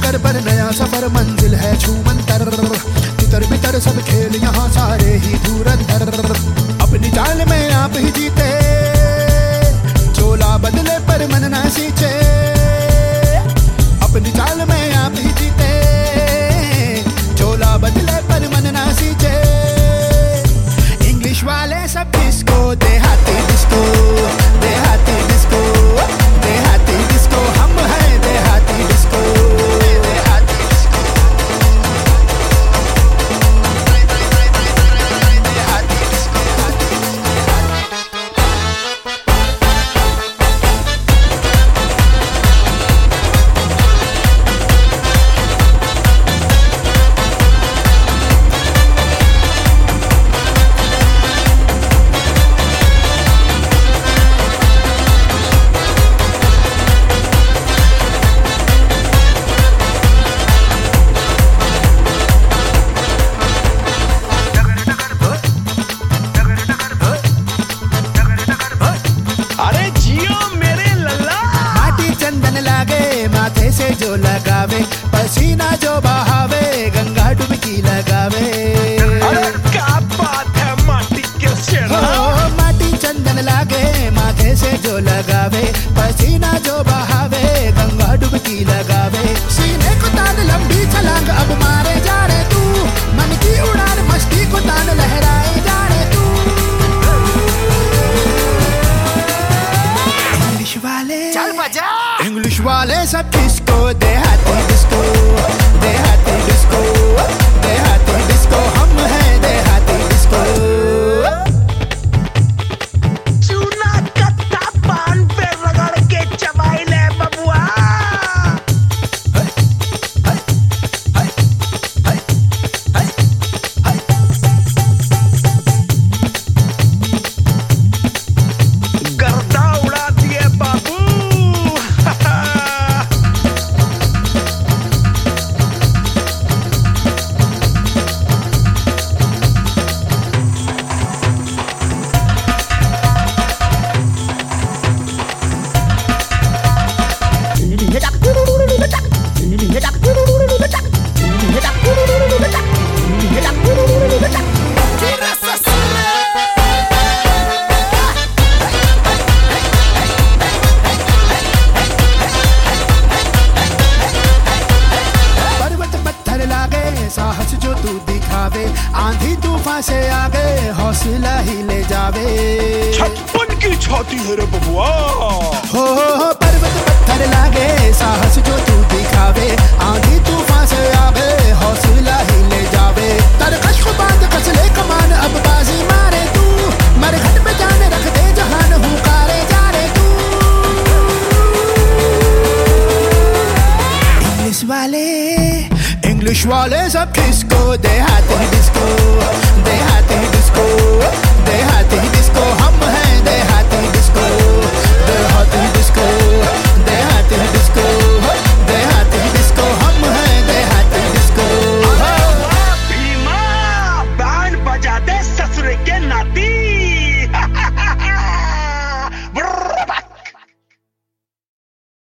डगर पर नया सफर, मंजिल है छूमंतर, तितर बितर सब खेल यहाँ सारे ही धुरंधर। अपनी चाल में आप ही जीते, चोला बदले पर मन ना सींचे। अपनी चाल में आप ही जीते, चोला बदले पर मन ना सींचे। इंग्लिश वाले सब डिस्को, देहाती डिस्को, देहाती डिस्को, देहाती डिस्को, हम हैं देहाती डिस्को, देहाती डिस्को, देहाती डिस्को। से जो लगावे, पसीना जो बहावे, गंगा डुबकी लगावे। अरे क्या बात है माटी के सेना। माटी चंदन लागे, माथे से जो लगावे, पसीना जो बहावे, गंगा डुबकी लगावे। सीने को तान लंबी छलांग अब मारे जा रे तू, मन की उड़ान मस्ती को तान लहराए जा रे तू। इंग्लिश वाले चल बजा, इंग्लिश वाले सब डिस्को, देहाती डिस्को, देहाती डिस्को, देहाती डिस्को, हम हैं देहाती डिस्को। चूना कत्ता पान पे रगड़ के चबाई ले बबुआ। गर्दा उड़ा दिए बाबू। साहस जो तू दिखावे, आंधी तूफान से आगे हौसला ही ले जावे। छप्पन की छाती है रे बबुआ। हो पर्वत पत्थर लागे, साहस जो तू दिखावे, आंधी तूफान से आगे हौसला ही ले जावे। तरकश को बांध कसले कमान, अब बाजी मारे तू, मरघट पे जान रख दे जहान, हुकारे जा रे तू। इंग्लिश वाले सब डिस्को, देहाती डिस्को।